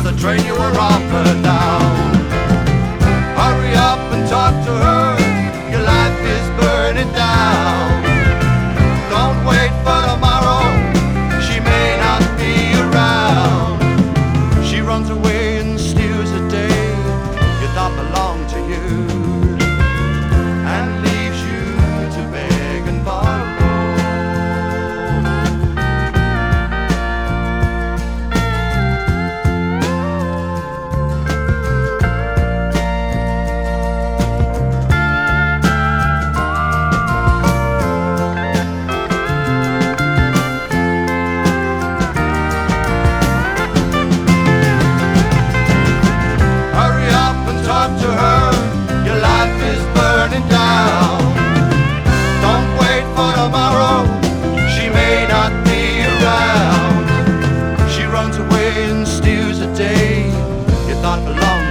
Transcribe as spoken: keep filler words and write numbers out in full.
the train you were on her down. Hurry up and talk to her, your life is burning down. Don't wait for tomorrow, she may not be around. She runs away and steals a day you thought belonged to you, and leaves you to beg and borrow. Talk to her, your life is burning down. Don't wait for tomorrow, she may not be around. She runs away and steals a day you thought belonged